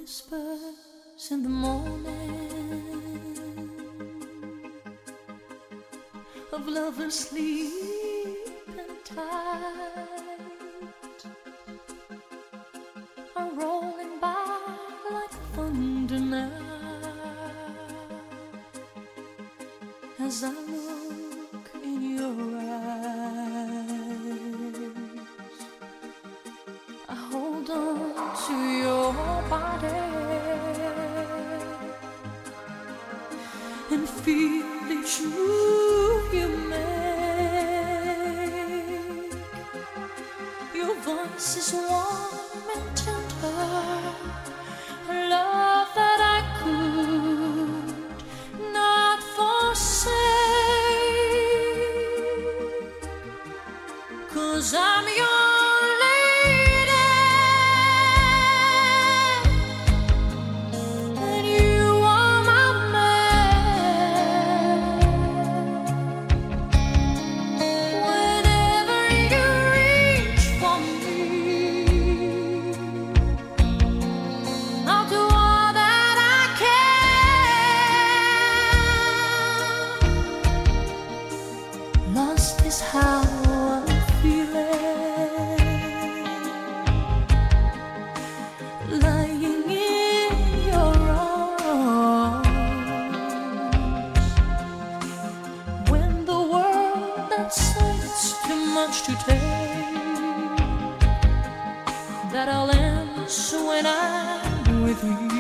whispers in the morning of lovers sleeping tight are rolling by like thunder now as I look in your eyes. I hold on to your body and feel each move you make. Your voice is warm and tender, a love that I could not forsake, 'cause I'm your lady and you are my man. Whenever you reach for me, I'll do all that I can. Lost is how I'm feeling, lying in your arms. When the world that says too much to take, that I'll answer when I'm with you.